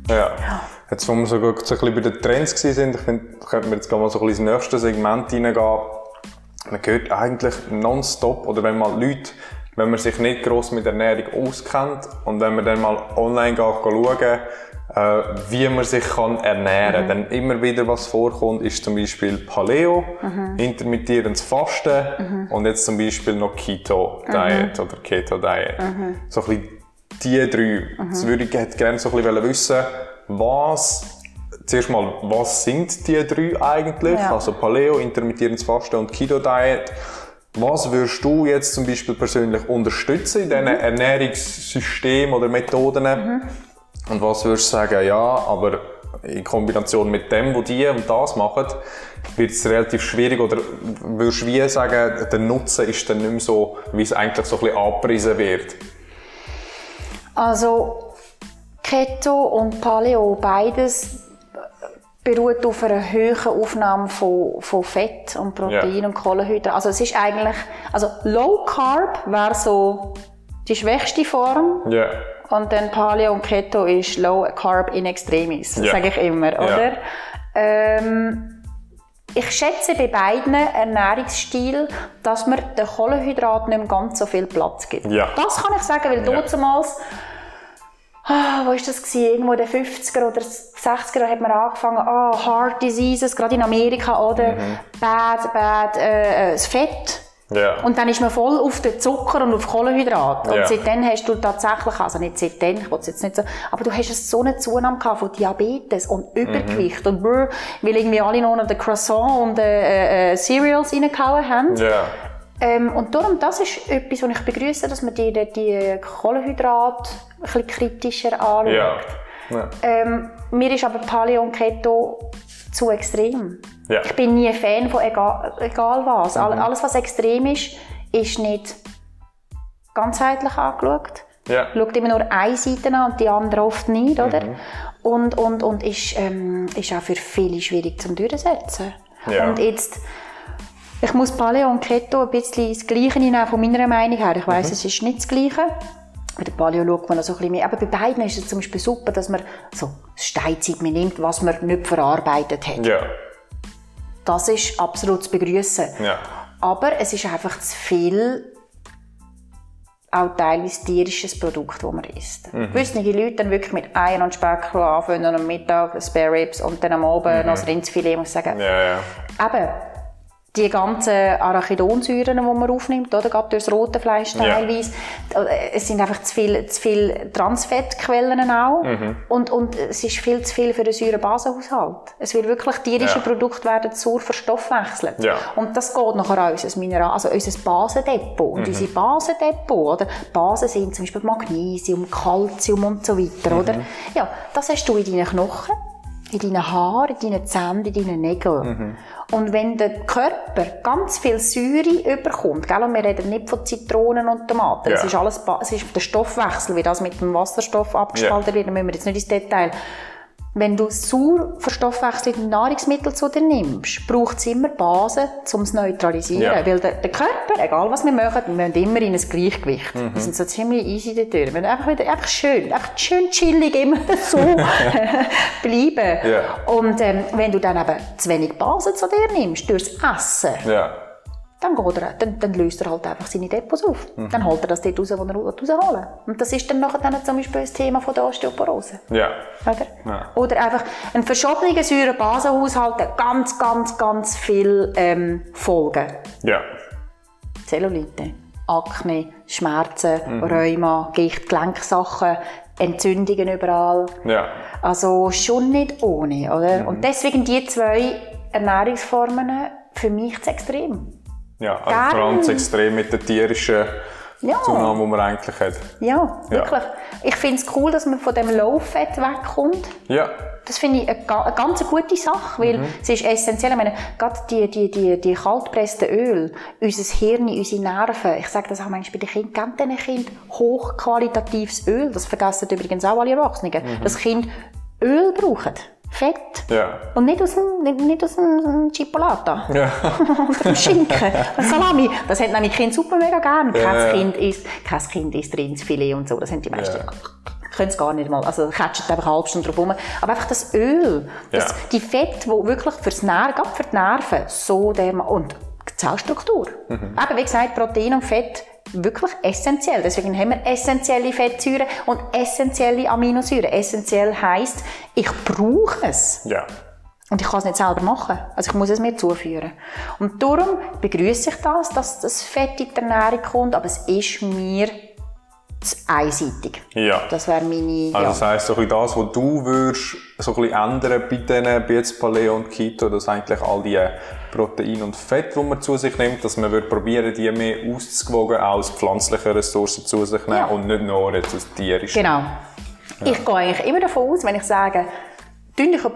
Ja. Jetzt, wo wir so ein bisschen bei den Trends waren, ich finde, könnten wir jetzt mal so ein bisschen ins nächste Segment reingehen. Man hört eigentlich nonstop, oder wenn man Leute, wenn man sich nicht gross mit Ernährung auskennt und wenn man dann mal online schauen, wie man sich ernähren kann, dann immer wieder was vorkommt, ist zum Beispiel Paleo, intermittierendes Fasten und jetzt zum Beispiel noch Keto Diet oder Keto Diet. So ein bisschen die drei. Jetzt würde ich gerne so ein bisschen wissen, zuerst mal, was sind die drei eigentlich? Ja. Also Paleo, intermittierendes Fasten und Keto Diet. Was würdest du jetzt zum Beispiel persönlich unterstützen in diesen Ernährungssystemen oder Methoden? Und was würdest du sagen, ja, aber in Kombination mit dem, was die und das machen, wird es relativ schwierig, oder würdest du wie sagen, der Nutzen ist dann nicht mehr so, wie es eigentlich so ein bisschen angepriesen wird? Also Keto und Paleo, beides beruht auf einer hohen Aufnahme von Fett und Protein und Kohlenhydraten. Also es ist eigentlich, also Low Carb wäre so die schwächste Form. Und dann Paleo und Keto ist Low Carb in Extremis, sage ich immer, oder? Ich schätze bei beiden Ernährungsstilen, dass man den Kohlenhydraten nicht mehr ganz so viel Platz gibt. Das kann ich sagen, weil damals, wo war das? Irgendwo in den 50er oder 60er hat man angefangen, Heart Diseases, gerade in Amerika, oder? Das Fett. Und dann ist man voll auf den Zucker und auf Kohlenhydrate. Und seitdem hast du tatsächlich, also nicht seitdem, ich will es jetzt nicht so, aber du hast so eine Zunahme von Diabetes und Übergewicht und weil irgendwie alle noch den Croissant und Cereals reingehauen haben. Und darum, das ist etwas, was ich begrüße, dass man die Kohlenhydrate ein bisschen kritischer anschaut. Mir ist aber Paleo und Keto zu extrem. Ich bin nie ein Fan von egal was. Alles, was extrem ist, ist nicht ganzheitlich angeschaut. Schaut immer nur eine Seite an und die andere oft nicht, oder? Und ist auch für viele schwierig zum Durchsetzen. Und jetzt, ich muss Paleo und Keto ein bisschen das Gleiche nehmen, von meiner Meinung her. Ich weiss, es ist nicht das Gleiche. Bei der Paleo schaut man noch so ein bisschen mehr. Aber bei beiden ist es zum Beispiel super, dass man so Steinzeit nimmt, was man nicht verarbeitet hat. Das ist absolut zu begrüßen. Aber es ist einfach zu viel, auch teilweise tierisches Produkt, das man isst. Gewisse Leute dann wirklich mit Eiern und Speck anfangen und am Mittag Spare Ribs und dann am Abend noch das Rindfilet, muss ich sagen. Eben, die ganzen Arachidonsäuren, die man aufnimmt, oder gerade durch das rote Fleisch teilweise, es sind einfach zu viel Transfettquellen auch und es ist viel zu viel für den Säurebasenhaushalt. Es wird wirklich, tierische Produkte werden sauer verstoffwechselt. Und das geht nachher an unser Mineral, also unser Basendepot. Und unsere Basendepot, oder? Basen sind zum Beispiel Magnesium, Calcium und so weiter, oder? Ja, das hast du in deinen Knochen, in deinen Haaren, in deinen Zähnen, in deinen Nägeln. Und wenn der Körper ganz viel Säure überkommt, gell, und wir reden nicht von Zitronen und Tomaten, es ist alles, es ist der Stoffwechsel, wie das mit dem Wasserstoff abgespalten wird, da müssen wir jetzt nicht ins Detail. Wenn du sauer verstoffwechselte Nahrungsmittel zu dir nimmst, braucht es immer Basen, um es zu neutralisieren. Weil der Körper, egal was wir machen, wir müssen immer in ein Gleichgewicht. Wir sind so ziemlich easy da durch. Wir müssen einfach schön chillig immer so bleiben. Und wenn du dann eben zu wenig Basen zu dir nimmst, durchs Essen, dann löst er halt einfach seine Depots auf. Dann holt er das dort raus, was er rausholen will. Und das ist dann nachher zum Beispiel das Thema von der Osteoporose. Oder einfach ein verschobener Säurebasenhaushalt hat ganz viel Folgen. Zellulite, Akne, Schmerzen, Rheuma, Gicht, Gelenksachen, Entzündungen überall. Also schon nicht ohne, oder? Und deswegen die zwei Ernährungsformen für mich zu extrem. Also vor allem zu extrem mit der tierischen Zunahme, die man eigentlich hat. Wirklich. Ich finde es cool, dass man von dem Low-Fat wegkommt. Das finde ich eine ganz gute Sache, weil es ist essentiell. Ich meine, gerade die kaltgepressten Öl, unser Hirn, unsere Nerven, ich sage das auch manchmal bei den Kindern, gebt diesen Kindern hochqualitatives Öl. Das vergessen übrigens auch alle Erwachsenen. Das Kind Öl braucht. Fett. Und nicht aus dem Chipolata. Oder dem Schinken. Salami. Das hat nämlich Kind super mega gern. Kein Kind isst Rindsfilet und so. Das haben die meisten können es gar nicht mal, also catchen einfach eine halbe Stunde drauf rum. Aber einfach das Öl, die Fette, die wirklich fürs Nerven, gerade für die Nerven, so und die Zellstruktur. Eben, wie gesagt, Protein und Fett, wirklich essentiell. Deswegen haben wir essentielle Fettsäuren und essentielle Aminosäuren. Essentiell heisst, ich brauche es. Ja. Und ich kann es nicht selber machen. Also ich muss es mir zuführen. Und darum begrüße ich das, dass das Fett in die Ernährung kommt, aber es ist mir zu einseitig. Ja. Das wäre meine... Also das heisst, so das, was du würdest, so ein bisschen ändern bei jetzt Paleo und Keto, dass eigentlich all die Proteine und Fett, die man zu sich nimmt, dass man probieren, die mehr auszuwogen, auch aus pflanzlichen Ressourcen zu sich nehmen und nicht nur jetzt aus tierischen. Genau. Ja. Ich gehe eigentlich immer davon aus, wenn ich sage, einen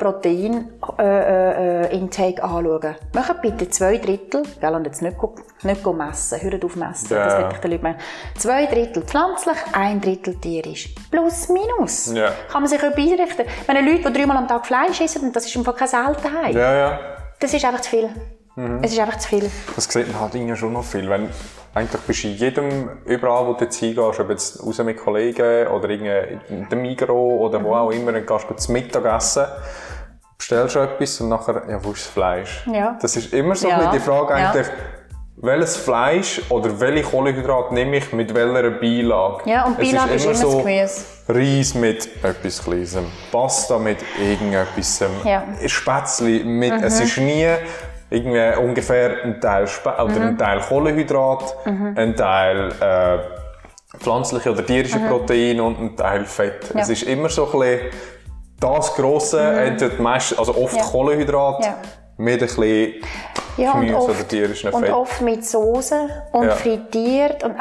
Protein-Intake anschauen. Macht bitte 2/3, und jetzt nicht messen, hört auf messen, das will ich den Leuten meinen. 2/3 pflanzlich, 1/3 tierisch. Plus, minus. Ja. Kann man sich einrichten. Wenn Leute, die 3-mal am Tag Fleisch essen, das ist einfach keine Seltenheit. Ja. Das ist einfach zu viel. Es ist einfach zu viel. Das sieht man halt irgendwie schon noch viel. Wenn, eigentlich bist du in jedem, überall wo du jetzt hingehst, ob jetzt raus mit Kollegen oder in dem Migros oder wo auch immer, dann gehst du zum Mittagessen, bestellst du etwas und nachher, wo ist das Fleisch? Ja. Das ist immer so die Frage eigentlich, welches Fleisch oder welche Kohlenhydrate nehme ich mit welcher Beilage? Ja, und Beilage ist immer so das Gemüse. Reis mit etwas Kleinem, Pasta mit irgendetwas, Spätzle mit, es ist nie irgendwie ungefähr ein Teil ein Teil Kohlenhydrat, ein Teil pflanzliche oder tierische Proteine und ein Teil Fett. Ja. Es ist immer so ein bisschen das Grosse, entweder also oft Kohlenhydrat mit ein bisschen Gemüse oder tierischen Fett. Und oft mit Soße und frittiert und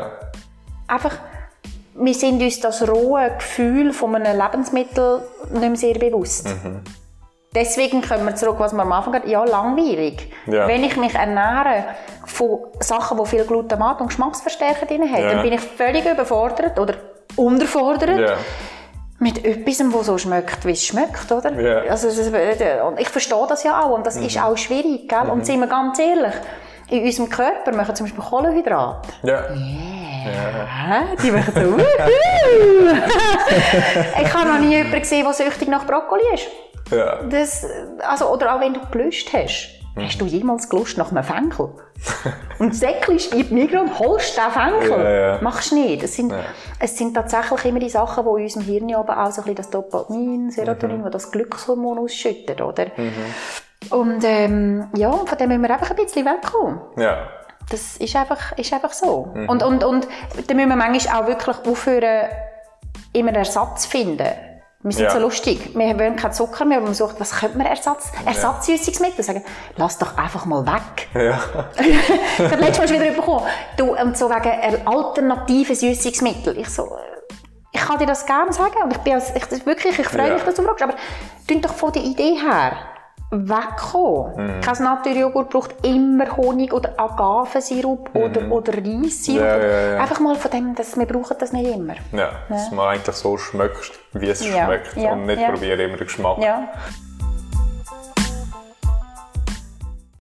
einfach wir sind uns das rohe Gefühl von einem Lebensmittel nicht mehr sehr bewusst. Deswegen kommen wir zurück, was wir am Anfang hatten. Ja, langweilig. Ja. Wenn ich mich ernähre von Sachen, die viel Glutamat und Geschmacksverstärker drin haben, dann bin ich völlig überfordert oder unterfordert mit etwas, das so schmeckt, wie es schmeckt, oder? Ja. Also, und ich verstehe das ja auch und das ist auch schwierig, gell? Und sind wir ganz ehrlich, in unserem Körper machen zum Beispiel Kohlenhydrate. Ja. Die machen so. Ich habe noch nie jemanden gesehen, der süchtig nach Brokkoli ist. Ja. Oder auch wenn du Gelust hast. Hast du jemals Gelust nach einem Fenchel? Und säckelst in die Migros und holst den Fenchel? Machst du nicht. Es sind tatsächlich immer die Sachen, die in unserem Hirn aber auch so ein bisschen das Dopamin, Serotonin, das Glückshormon ausschüttet, oder? Und von dem müssen wir einfach ein bisschen wegkommen. Ja. Das ist einfach so. Und da müssen wir manchmal auch wirklich aufhören, immer einen Ersatz zu finden. Wir sind so lustig. Wir wollen keinen Zucker mehr, aber man sucht, was könnte man Ersatzsüßungsmittel sagen? Lass doch einfach mal weg. Ja. Ich habe letztes Mal wieder bekommen. Und so wegen alternativen Süßungsmittel. Ich kann dir das gerne sagen. Und ich freue mich, dass du fragst. Aber tun doch von der Idee her wegkommen. Kein Naturjoghurt braucht immer Honig oder Agavensirup oder Reissirup. Einfach mal von dem, wir brauchen das nicht immer. Ja, dass man eigentlich so schmeckt, wie es schmeckt und nicht probieren immer den Geschmack.